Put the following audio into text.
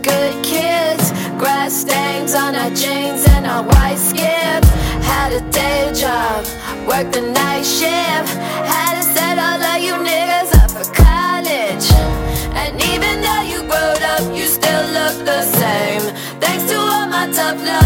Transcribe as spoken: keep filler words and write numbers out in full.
good kids. Grass stains on our jeans and our white skips. Had a day job, worked the night shift. Had a